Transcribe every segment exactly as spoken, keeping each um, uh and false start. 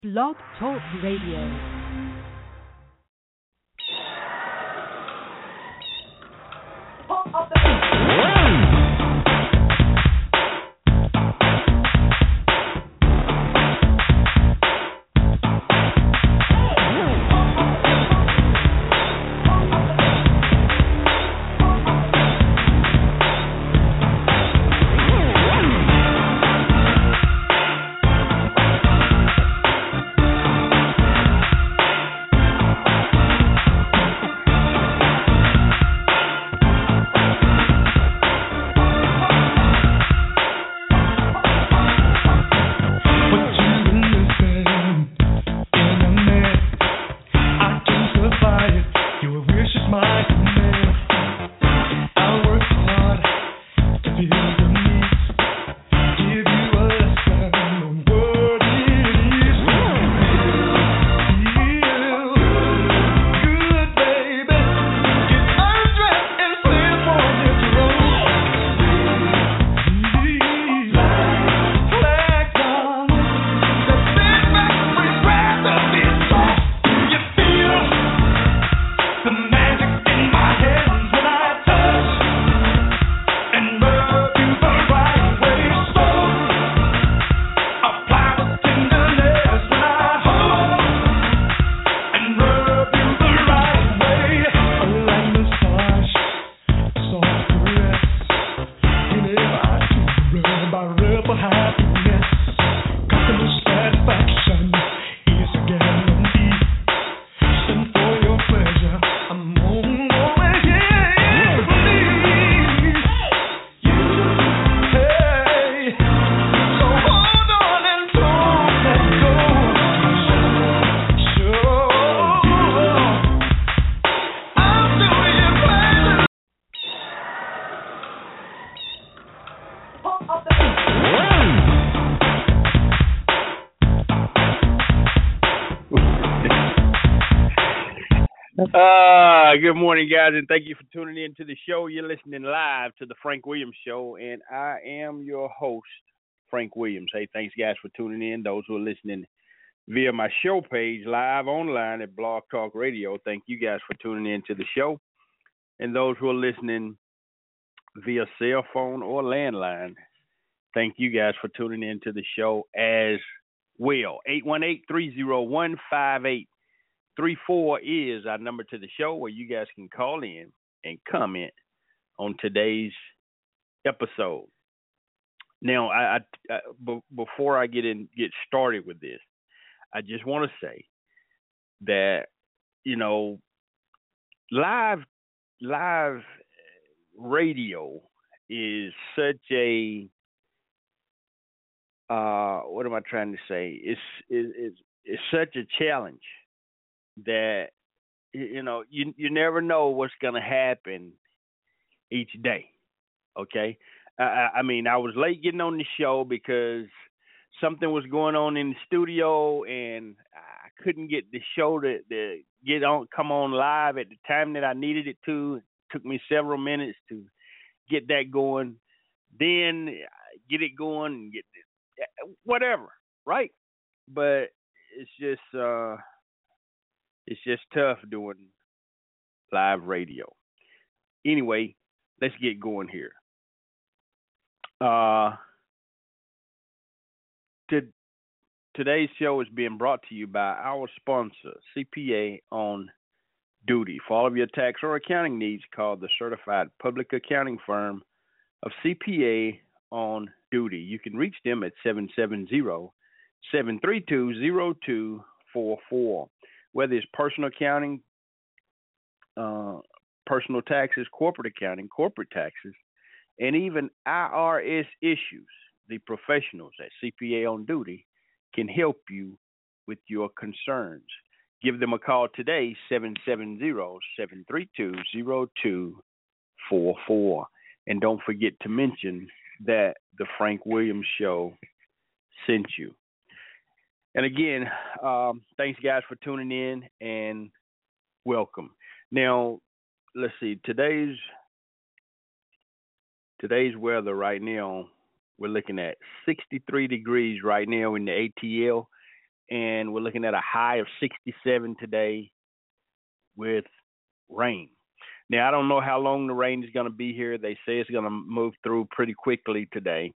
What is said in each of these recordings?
Blog Talk Radio. Uh, good morning, guys, and thank you for tuning in to the show. You're listening live to the Frank Williams Show, and I am your host, Frank Williams. Hey, thanks, guys, for tuning in. Those who are listening via my show page live online at Blog Talk Radio, thank you guys for tuning in to the show. And those who are listening via cell phone or landline, thank you guys for tuning in to the show as well. eight one eight, three oh one, five eight three four is our number to the show where you guys can call in and comment on today's episode. Now, I, I, I b- before I get in, get started with this, I just want to say that, you know, live live radio is such a uh, what am I trying to say? It's it, it's it's such a challenge that, you know, you you never know what's going to happen each day, okay? I, I mean, I was late getting on the show because something was going on in the studio, and I couldn't get the show to, to get on, come on live at the time that I needed it to. It took me several minutes to get that going, then get it going, and get whatever, right? But it's just... uh It's just tough doing live radio. Anyway, let's get going here. Uh, to, today's show is being brought to you by our sponsor, C P A on Duty. For all of your tax or accounting needs, call the certified public accounting firm of C P A on Duty. You can reach them at seven seven zero, seven three two, zero two four four. Whether it's personal accounting, uh, personal taxes, corporate accounting, corporate taxes, and even I R S issues, the professionals at C P A on Duty can help you with your concerns. Give them a call today, seven seven zero, seven three two, zero two four four. And don't forget to mention that the Frank Williams Show sent you. And again, um, thanks, guys, for tuning in, and welcome. Now, let's see, today's today's weather right now, we're looking at sixty-three degrees right now in the A T L, and we're looking at a high of sixty-seven today with rain. Now, I don't know how long the rain is going to be here. They say it's going to move through pretty quickly today.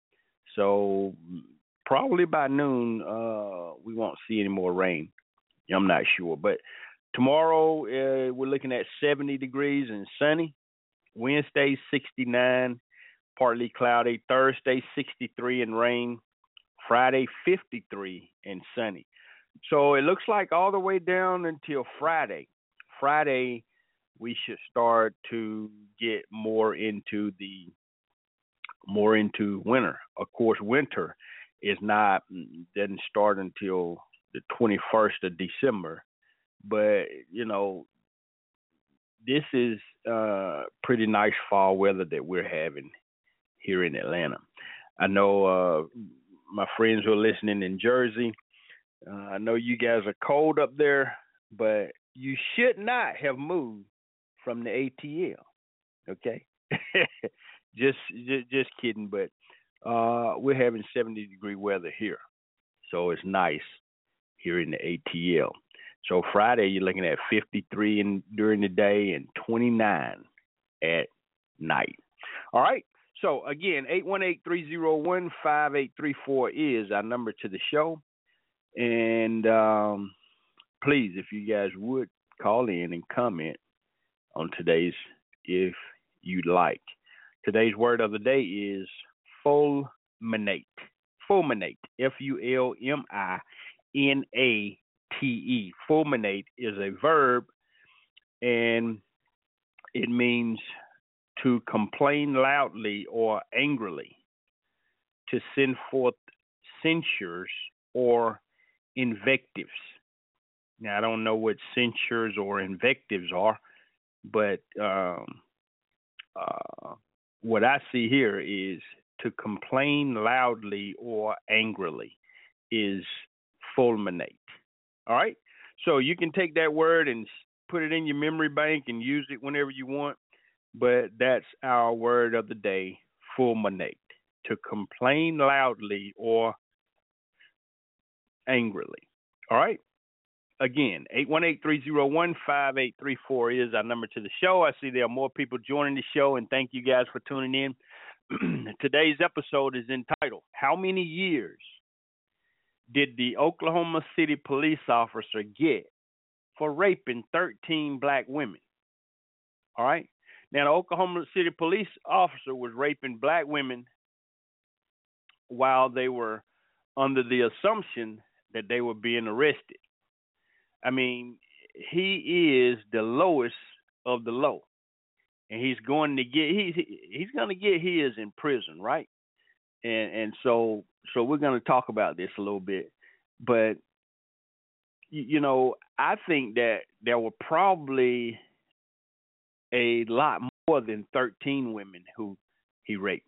So probably by noon, uh, we won't see any more rain. I'm not sure. But tomorrow, uh, we're looking at seventy degrees and sunny. Wednesday, sixty-nine, partly cloudy. Thursday, sixty-three and rain. Friday, fifty-three and sunny. So it looks like all the way down until Friday. Friday, we should start to get more into the more into winter. Of course, winter is not doesn't start until the twenty-first of December, but you know this is uh, pretty nice fall weather that we're having here in Atlanta. I know uh, my friends who are listening in Jersey. Uh, I know you guys are cold up there, but you should not have moved from the A T L. Okay, just, just just kidding, but uh, we're having seventy degree weather here, so it's nice here in the A T L. So Friday you're looking at fifty-three in, during the day and twenty-nine at night. All right. So again, eight one eight, three oh one, five eight three four is our number to the show. And um, please, if you guys would call in and comment on today's, if you'd like. Today's word of the day is fulminate. Fulminate. F U L M I N A T E. Fulminate is a verb, and it means to complain loudly or angrily, to send forth censures or invectives. Now, I don't know what censures or invectives are, but um, uh, what I see here is to complain loudly or angrily is fulminate. All right? So you can take that word and put it in your memory bank and use it whenever you want, but that's our word of the day, fulminate, to complain loudly or angrily. All right? Again, eight one eight, three oh one, five eight three four is our number to the show. I see there are more people joining the show, and thank you guys for tuning in. Today's episode is entitled, How Many Years Did the Oklahoma City Police Officer Get for Raping thirteen Black Women? All right? Now, the Oklahoma City Police Officer was raping Black women while they were under the assumption that they were being arrested. I mean, he is the lowest of the low, and he's going to get he's he's going to get his in prison, right? And and so so we're going to talk about this a little bit, but you, you know, I think that there were probably a lot more than thirteen women who he raped.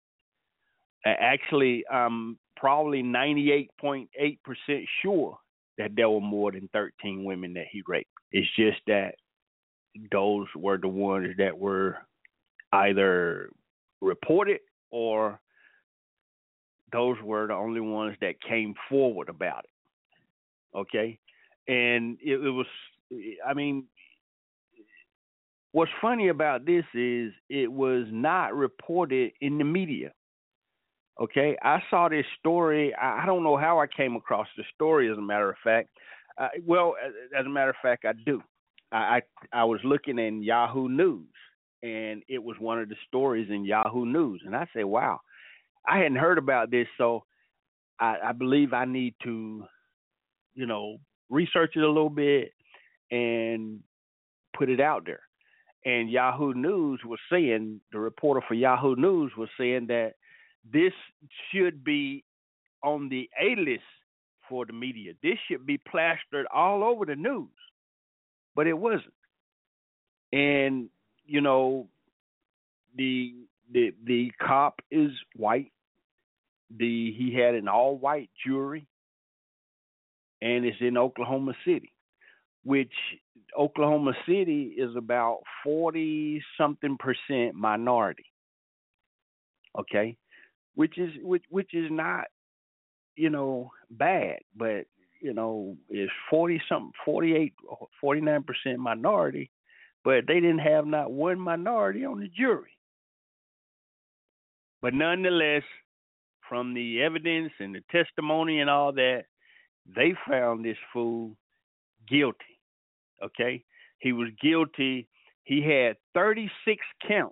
Actually, I'm probably ninety-eight point eight percent sure that there were more than thirteen women that he raped. It's just that those were the ones that were either reported or those were the only ones that came forward about it. Okay? And it, it was, I mean, what's funny about this is it was not reported in the media. Okay, I saw this story. I don't know how I came across the story, as a matter of fact. Uh, well, as a matter of fact, I do. I, I I was looking in Yahoo News, and it was one of the stories in Yahoo News. And I said, wow, I hadn't heard about this, so I, I believe I need to, you know, research it a little bit and put it out there. And Yahoo News was saying, the reporter for Yahoo News was saying that this should be on the A-list for the media. This should be plastered all over the news, but it wasn't. And you know, the the the cop is white. The he had an all-white jury, and it's in Oklahoma City, which Oklahoma City is about forty something percent minority. Okay. Which is which which is not, you know, bad, but you know, is forty something, forty-eight, forty-nine percent minority, but they didn't have not one minority on the jury. But nonetheless, from the evidence and the testimony and all that, they found this fool guilty. Okay? He was guilty. He had thirty-six counts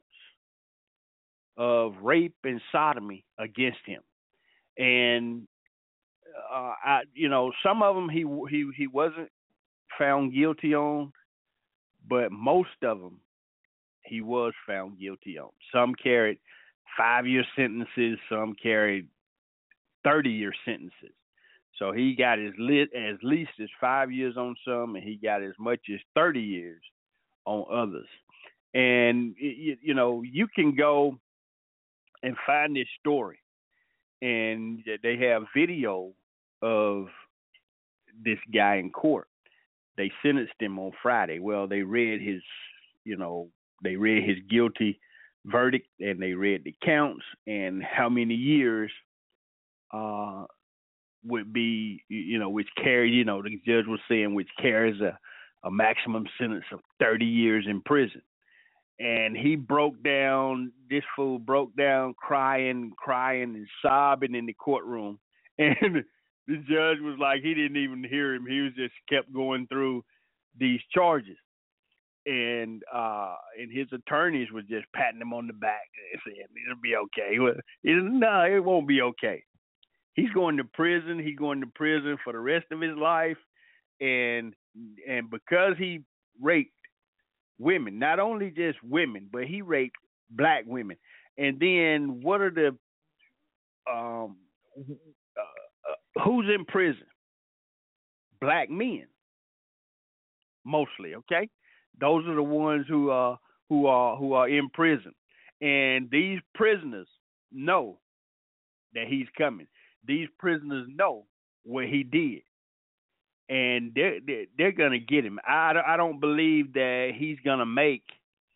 of rape and sodomy against him. And uh, I, you know, some of them he he he wasn't found guilty on, but most of them he was found guilty on. Some carried five-year sentences, some carried thirty-year sentences. So he got as lit as least as five years on some, and he got as much as thirty years on others. And you, you know, you can go and find this story, and they have video of this guy in court. They sentenced him on Friday. Well, they read his, you know, they read his guilty verdict, and they read the counts and how many years uh, would be, you know, which carry, you know, the judge was saying which carries a, a maximum sentence of thirty years in prison. And he broke down, this fool broke down crying, crying and sobbing in the courtroom. And the judge was like, he didn't even hear him. He was just kept going through these charges. And uh, and his attorneys were just patting him on the back and saying, it'll be okay. Well, it, no, it won't be okay. He's going to prison. He's going to prison for the rest of his life. And and because he raped women, not only just women, but he raped black women. And then what are the um uh, uh, who's in prison? Black men, mostly. Okay, those are the ones who are who are who are in prison, and these prisoners know that he's coming. These prisoners know what he did, and they're they're, they're gonna get him. I, I don't believe that he's gonna make.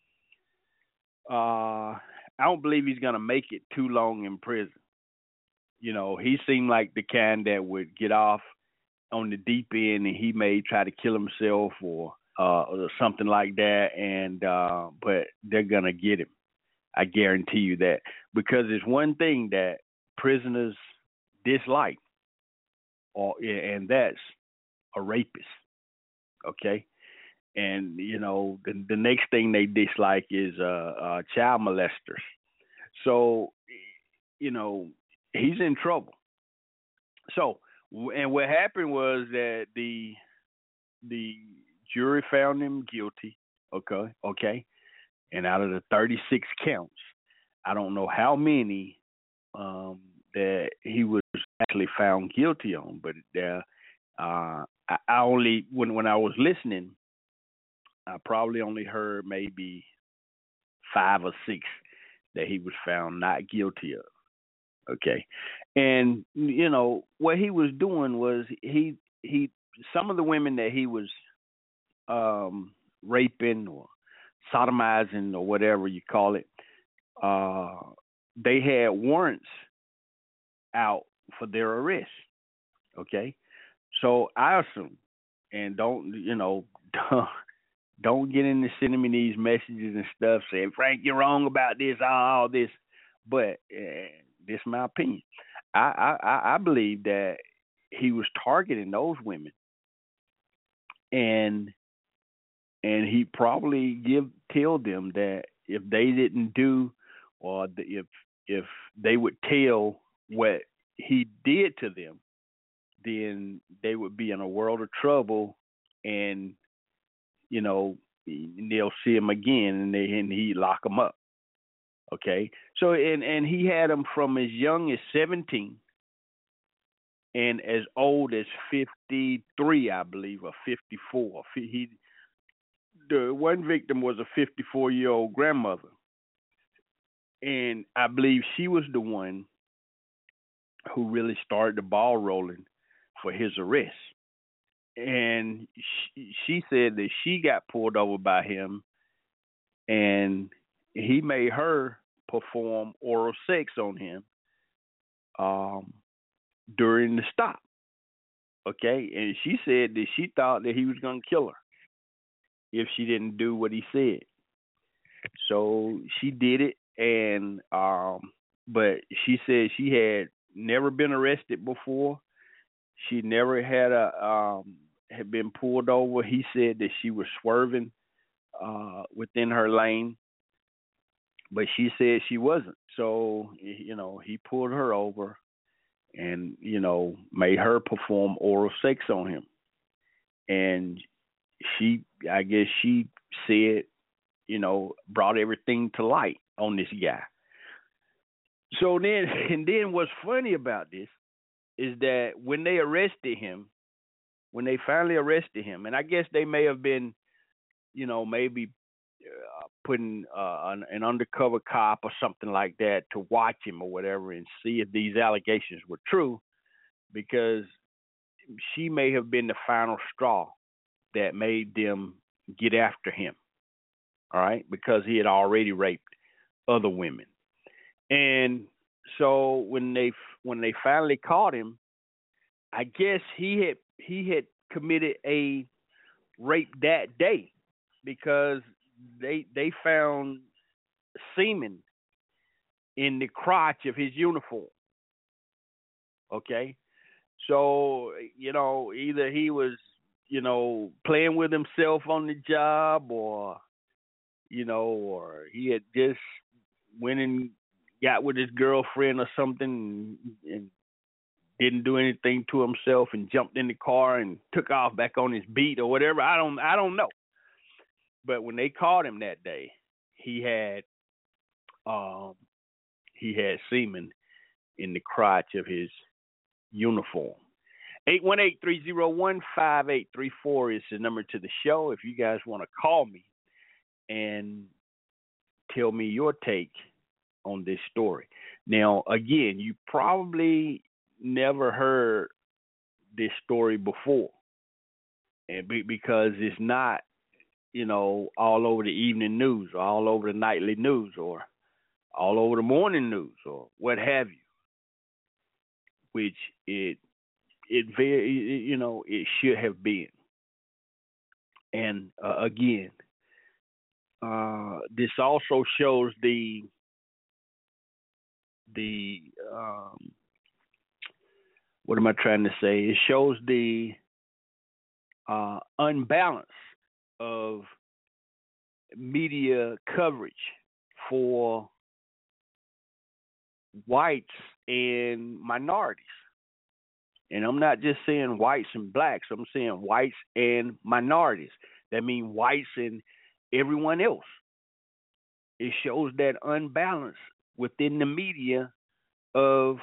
Uh, I don't believe he's gonna make it too long in prison. You know, he seemed like the kind that would get off on the deep end, and he may try to kill himself or uh, or something like that. And uh, but they're gonna get him. I guarantee you that, because it's one thing that prisoners dislike, or and that's a rapist. Okay, and you know the the next thing they dislike is uh, uh, child molesters. So you know he's in trouble. So and what happened was that the the jury found him guilty. Okay, okay, and out of the thirty-six counts, I don't know how many um, that he was actually found guilty on, but there, uh, I, I only when when I was listening, I probably only heard maybe five or six that he was found not guilty of. Okay, and you know what he was doing was he he some of the women that he was um, raping or sodomizing or whatever you call it, uh, they had warrants out for their arrest. Okay, so I assume, and don't you know don't, don't get into sending me these messages and stuff saying, Frank, you're wrong about this, all, all this, but uh, this is my opinion. I, I I believe that he was targeting those women, and and he probably give tell them that if they didn't do, or the, if if they would tell what he did to them, then they would be in a world of trouble, and you know they'll see him again, and they and he lock them up. Okay, so and and he had them from as young as seventeen and as old as fifty-three, I believe, or fifty-four. He the one victim was a fifty-four-year-old grandmother, and I believe she was the one who really started the ball rolling for his arrest. And she, she said that she got pulled over by him, and he made her perform oral sex on him um, during the stop. Okay, and she said that she thought that he was going to kill her if she didn't do what he said. So she did it, and um, but she said she had never been arrested before. She never had a um had been pulled over. He said that she was swerving uh within her lane, but she said she wasn't. So you know, he pulled her over and you know made her perform oral sex on him, and she, I guess she said, you know, brought everything to light on this guy. So then, and then what's funny about this is that when they arrested him, when they finally arrested him, and I guess they may have been, you know, maybe uh, putting uh, an, an undercover cop or something like that to watch him or whatever and see if these allegations were true, because she may have been the final straw that made them get after him. All right, because he had already raped other women, and so when they when they finally caught him, I guess he had he had committed a rape that day, because they they found semen in the crotch of his uniform. Okay, so you know, either he was, you know, playing with himself on the job, or you know, or he had just went and got with his girlfriend or something, and, and didn't do anything to himself and jumped in the car and took off back on his beat or whatever. I don't I don't know. But when they caught him that day, he had um he had semen in the crotch of his uniform. eight one eight, three oh one, five eight three four is the number to the show if you guys want to call me and tell me your take on this story. Now, again, you probably never heard this story before, and be, because it's not, you know, all over the evening news, or all over the nightly news, or all over the morning news, or what have you. Which it it very you know it should have been. And uh, again, uh, this also shows the the um, what am I trying to say? It shows the uh, unbalance of media coverage for whites and minorities. And I'm not just saying whites and blacks. I'm saying whites and minorities. That means whites and everyone else. It shows that unbalance within the media of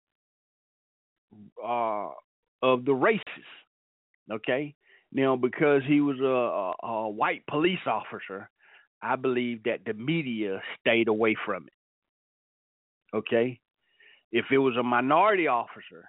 uh, of the races. Okay, now because he was a, a, a white police officer, I believe that the media stayed away from it. Okay, if it was a minority officer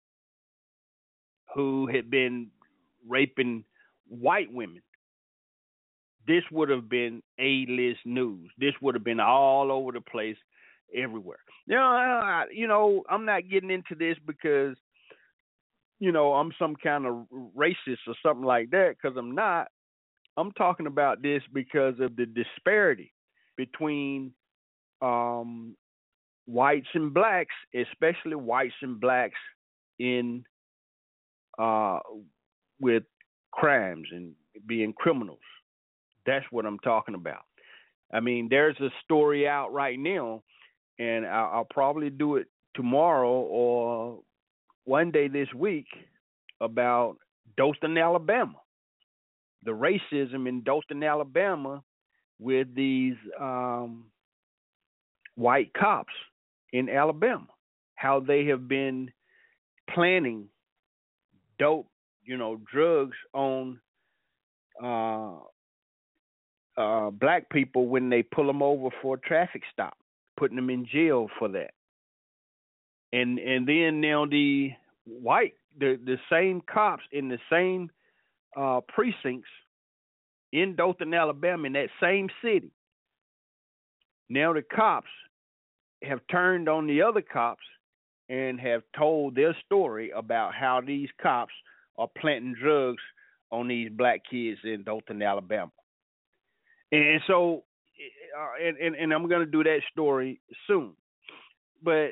who had been raping white women, this would have been A-list news. This would have been all over the place, everywhere. Now, you know, I'm not getting into this because, you know, I'm some kind of racist or something like that, because I'm not. I'm talking about this because of the disparity between um, whites and blacks, especially whites and blacks in uh, with crimes and being criminals. That's what I'm talking about. I mean, there's a story out right now, and I'll, I'll probably do it tomorrow or one day this week, about Dothan, Alabama. The racism in Dothan, Alabama, with these um, white cops in Alabama. How they have been planting dope, you know, drugs on uh, uh, black people when they pull them over for a traffic stop, putting them in jail for that. And and then now the white, the, the same cops in the same uh, precincts in Dothan, Alabama, in that same city. Now the cops have turned on the other cops and have told their story about how these cops are planting drugs on these black kids in Dothan, Alabama. And so, uh, and, and, and I'm going to do that story soon. But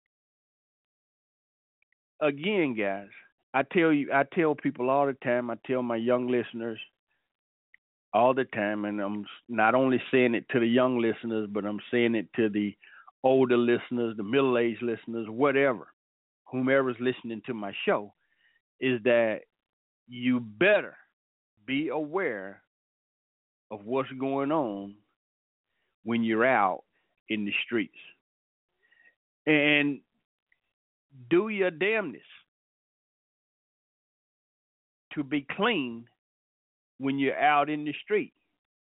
again, guys, I tell you, I tell people all the time, I tell my young listeners all the time, and I'm not only saying it to the young listeners, but I'm saying it to the older listeners, the middle-aged listeners, whatever, whomever's listening to my show, is that you better be aware of what's going on when you're out in the streets. And do your damnedest to be clean when you're out in the street.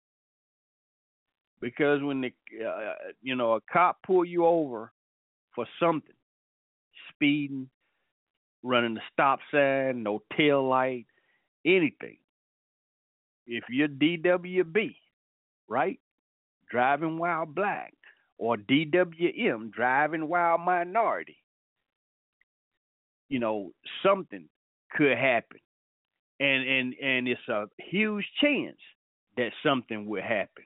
Because when the uh, you know a cop pull you over for something, speeding, running the stop sign, no tail light, anything. If you're D W B, right, driving while black, or D W M, driving while minority, you know, something could happen. And and and it's a huge chance that something will happen.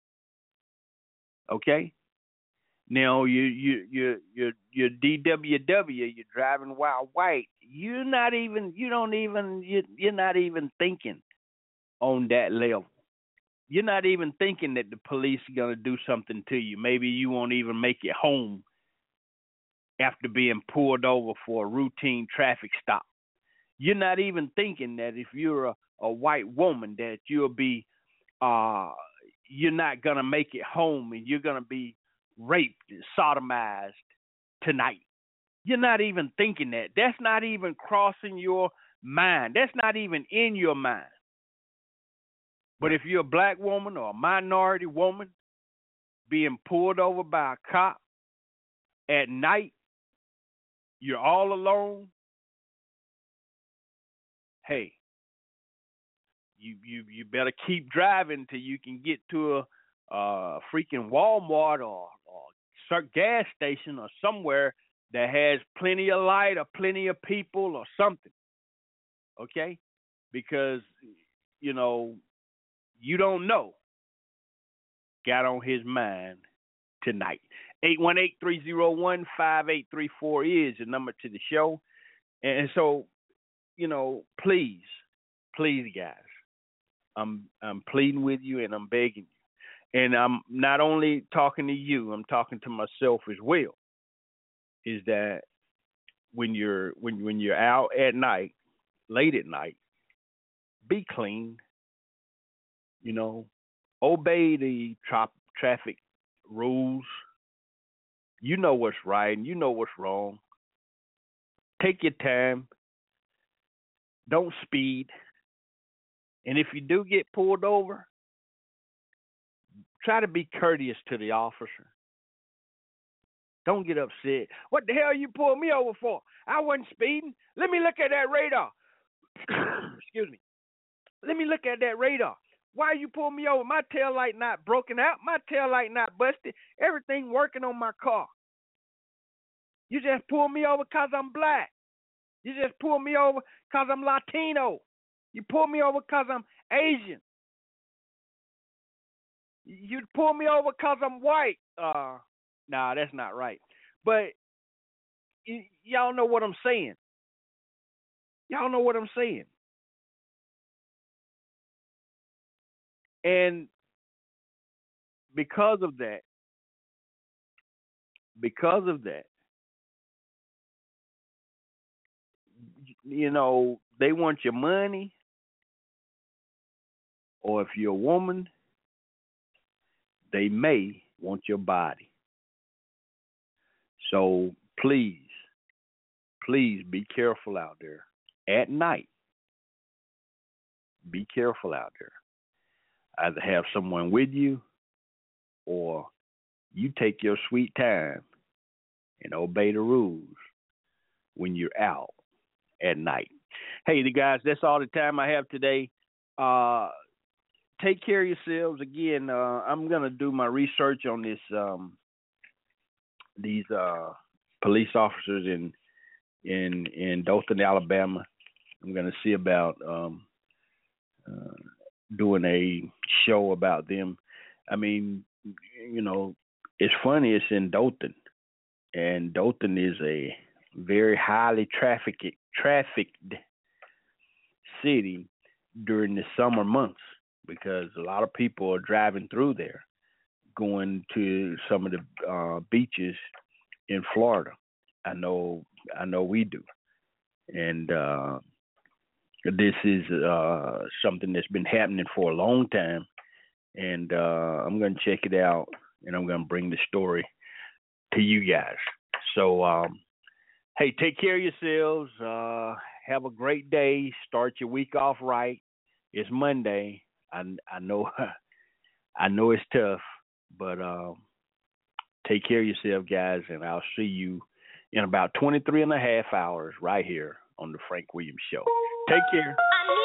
Okay? Now you you you you you're D W W, you're driving while white. You're not even you don't even you you're not even thinking on that level. You're not even thinking that the police are gonna do something to you. Maybe you won't even make it home after being pulled over for a routine traffic stop. You're not even thinking that if you're a, a white woman that you'll be uh you're not gonna make it home and you're gonna be raped and sodomized tonight. You're not even thinking that. That's not even crossing your mind. That's not even in your mind. But if you're a black woman or a minority woman being pulled over by a cop at night, you're all alone, hey, you you you better keep driving till you can get to a uh, freaking Walmart or, or gas station or somewhere that has plenty of light or plenty of people or something. Okay? Because, you know, you don't know. Got on his mind tonight. eight one eight, three oh one, five eight three four is the number to the show. And so, you know, please, please, guys, I'm I'm pleading with you and I'm begging you. And I'm not only talking to you, I'm talking to myself as well. Is that when you're when when you're out at night, late at night, be clean. You know, obey the tra- traffic rules. You know what's right and you know what's wrong. Take your time. Don't speed. And if you do get pulled over, try to be courteous to the officer. Don't get upset. What the hell you pulled me over for? I wasn't speeding. Let me look at that radar. Excuse me. Let me look at that radar. Why you pull me over? My tail light not broken out. My tail light not busted. Everything working on my car. You just pull me over because I'm black. You just pull me over because I'm Latino. You pull me over because I'm Asian. You pull me over because I'm white. Uh, nah, that's not right. But y- y'all know what I'm saying. Y'all know what I'm saying. And because of that, because of that, you know, they want your money, or if you're a woman, they may want your body. So please, please be careful out there at night. Be careful out there. Either have someone with you or you take your sweet time and obey the rules when you're out at night. Hey, the guys, that's all the time I have today. Uh, take care of yourselves. Again, uh, I'm going to do my research on this, um, these uh, police officers in in in Dothan, Alabama, I'm going to see about um, uh, doing a show about them. I mean, you know, it's funny. It's in Dothan, and Dothan is a very highly trafficked trafficked city during the summer months because a lot of people are driving through there, going to some of the uh, beaches in Florida. I know, I know we do, and uh, this is uh, something that's been happening for a long time. And uh, I'm going to check it out, and I'm going to bring the story to you guys. So, um, hey, take care of yourselves. Uh, have a great day. Start your week off right. It's Monday. I, I know, I know it's tough, but um, take care of yourself, guys, and I'll see you in about twenty-three and a half hours right here on the Frank Williams Show. Take care.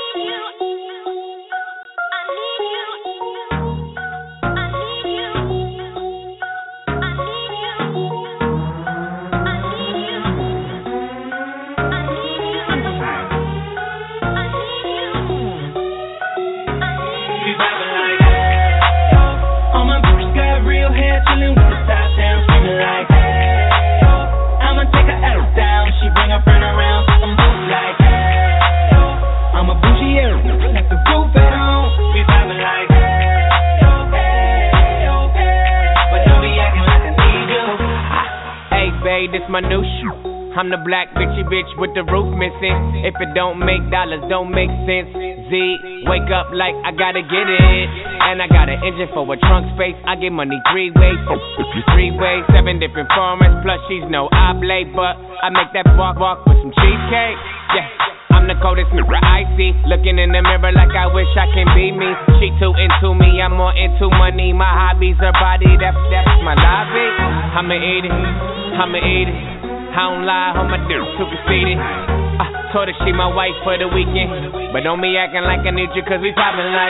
This my new shoe. I'm the black bitchy bitch with the roof missing. If it don't make dollars, don't make sense. Z, wake up like I gotta get it. And I got an engine for a trunk space. I get money three ways, three ways, seven different formats. Plus she's no oblate, but I make that walk walk with some cheesecake. Yeah. I'm the coldest mirror I see. Looking in the mirror like I wish I can be me. She too into me, I'm more into money. My hobbies are body, that's, that's my lobby. I'ma eat it, I'ma eat it. I don't lie, on my dick, too conceited. I told her she my wife for the weekend. But don't be acting like I need you, cause we poppin' like,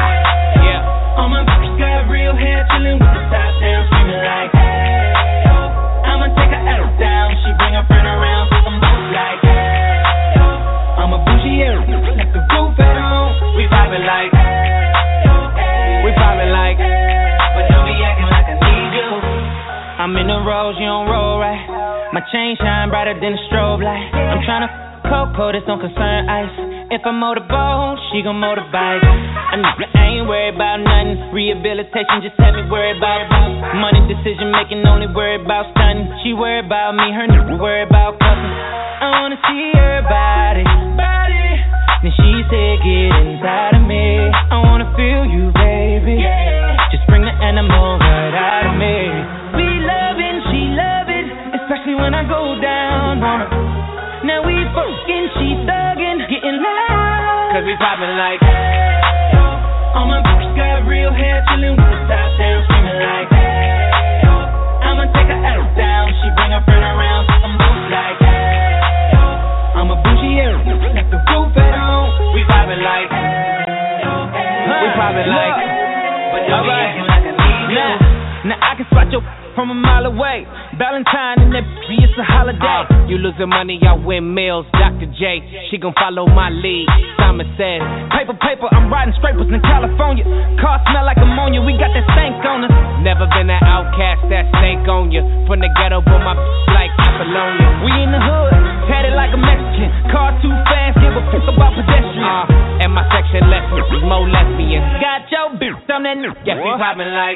yeah. All my bitches got real hair, chillin' with the top down, screamin' like, hey, oh. I'ma take her out down, she bring her friend around, so I'm both like, hey, oh. I'm a bougie air, like the roof at home. We poppin' like, hey, oh, hey, we poppin' like, hey, but don't be acting like I need you. I'm in the rose, you don't roll right. My chain shine brighter than a strobe light. I'm tryna cocoa, this don't concern ice. If I motorboat, she gon' motorbike. I, I ain't worried about nothing. Rehabilitation just had me worried about money. Decision making, only worried about stunning. She worried about me, her nigga worried about cussing. I wanna see her body, body. Then she said, get inside of me. I wanna feel you, baby. Just bring the animal right out of me. We lovin', she love it, especially when I go down on her. Now we fucking, she thuggin', getting loud. Cause we poppin' like, hey, oh. All my bitches got real hair, chillin' with the top down, screamin' like, hey, oh. I'ma take her out down, she bring her friend around, so I'm both like, hey, oh. I'm a bougie air, like the roof at home. We poppin' like, hey, oh, hey, we poppin' like, but don't be acting like I need you. Now I can spot your from a mile away. Valentine and that b- it's a holiday. Uh, you losing money, I win meals. Doctor J, she gon' follow my lead. Simon says, paper, paper, I'm riding scrapers in California. Car smell like ammonia, we got that stank on us. Never been an outcast, that stank on you. From the ghetto, but my b- like Apollonia. We in the hood, tatted like a Mexican. Car too fast, give a fuck about pedestrians. Uh, and my section lesson is more lesbian. Got your bitch, I'm that new. Yeah, we poppin' like,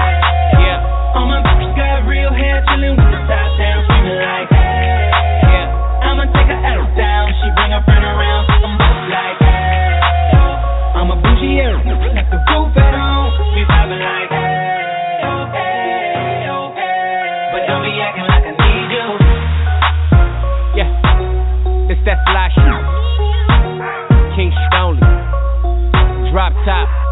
yeah. All my bitches got real hair, chillin' with the top down, screamin' like, hey, yeah. I'ma take her out down, she bring her friend around, so I'm both like, hey, oh. I'm a bougie air, like the roof at home. We poppin' like, hey, oh, hey, oh, hey, but don't be acting like I need you. Yeah, this that fly shit. King Stoney, drop top.